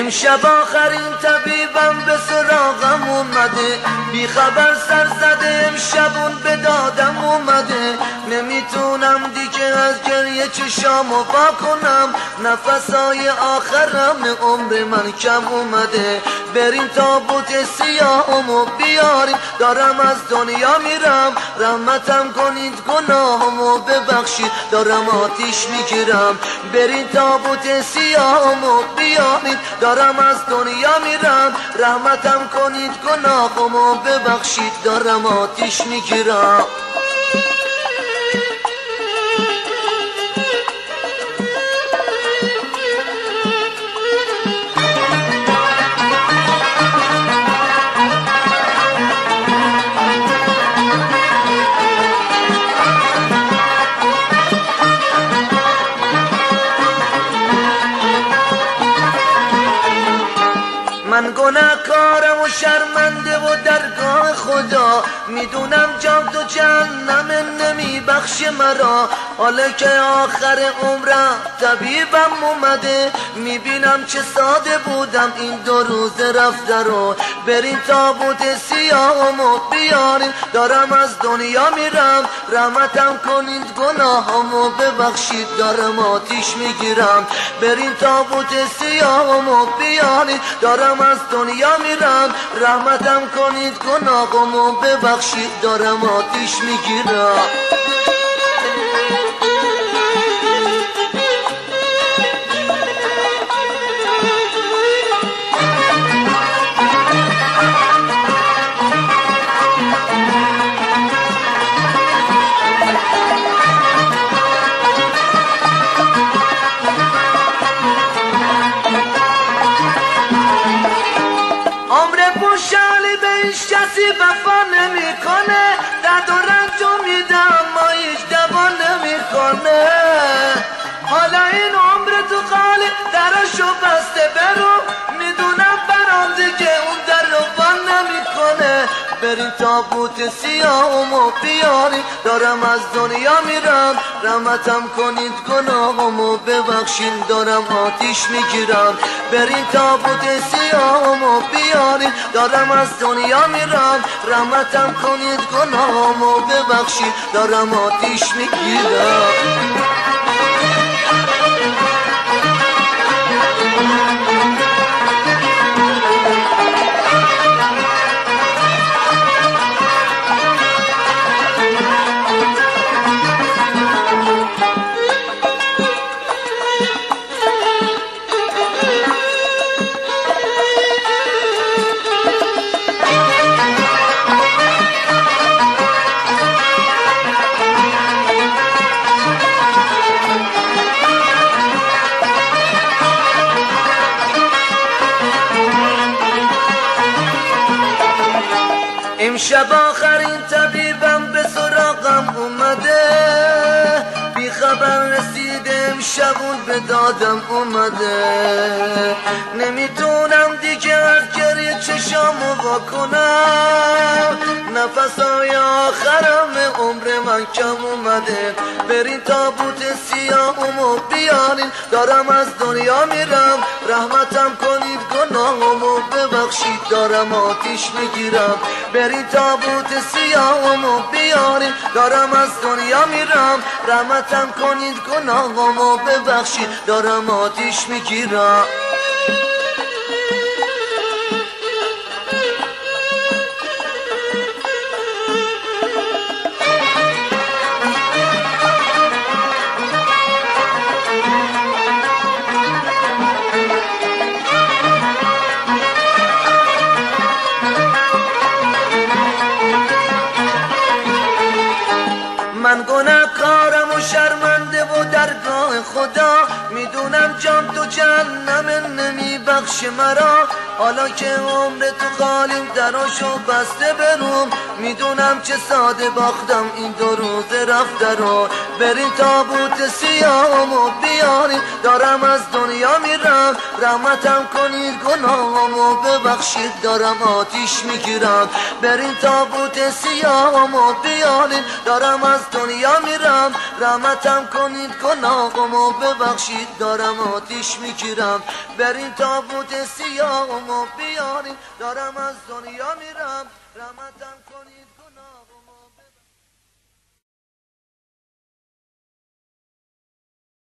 امشب آخرین طبیبم به سراغم اومده، بی خبر سر زده امشبون به دادم اومده. نمیتونم دیگه از گریه چشامو وا کنم، نفسای آخرم عمر من کم اومده. برین تابوت سیاهمو بیارین، دارم از دنیا میرم، رحمتم کنید گناهمو ببخشید، دارم آتیش میگیرم. برین تابوت سیاهمو بیارین، دارم از دنیا میرم، رحمتم کنید گناهمو ببخشید، دارم آتیش میگیرم. من گناهکارم و شرمنده و درگاه خدا، میدونم جام تو جهنم نمیبخشه مرا. حالا که آخر عمرم طبیبم اومده، میبینم چه ساده بودم این 2 روز رفته رو. برین تابوت سیاهمو بیارین، دارم از دنیا میرم، رحمتم کنید گناهمو ببخشید، دارم آتیش میگیرم. برین تابوت سیاهمو بیارین، دارم از دنیا میرم، رحمتم کنید گناهمو ببخشید، دارم آتیش میگیرم. خوشحالی به هیچ کسی وفا نمیکنه، درد و رنجو میده اما هیچ دوا نمیکنه. حالا این عمر تو خالی درشو بسته برو، میدونم برام دیگه اون در رو بان نمیکنه. برین تابوت سیاهمو بیارین، دارم از دنیا میرم، رحمتم کنید گناهمو ببخشین، دارم آتیش میگیرم. برین تابوت سیاهمو بیارین، دارم از دنیا میرم، رحمتم کنید گناهمو ببخشین، دارم آتیش میگیرم. امشب آخرین طبیبم به سراغم اومده، بی خبر رسیده امشبون به دادم اومده. نمیتونم دیگه از گریه چشامو وا کنم، نفسای آخرم عمر من کم اومده. برین تابوت سیاهمو بیارین، دارم از دنیا میرم، رحمتم کنید گناهمو ببخشید، دارم آتیش میگیرم. برین تابوت سیاهمو بیارین، دارم از دنیا میرم، رحمتم کنید گناهمو ببخشید، دارم آتیش میگیرم. من گناهکارم و شرمنده و درگاه خدا، میدونم جام تو جهنم نمیبخشه مرا. حالا که عمر تو خالیم دراشو بسته بروم، میدونم چه ساده باختم این 2 روز رفته رو. برین تابوت سیاهمو بیارین دارم از دنیا میرم رحمتم کنید گناهامو ببخشید دارم آتیش میگیرم برین تابوت سیاهمو بیارین دارم از دنیا میرم رحمتم کنید گناهامو ببخشید دارم آتیش میگیرم برین تابوت سیاهمو بیارین دارم از دنیا میرم رحمتم کنید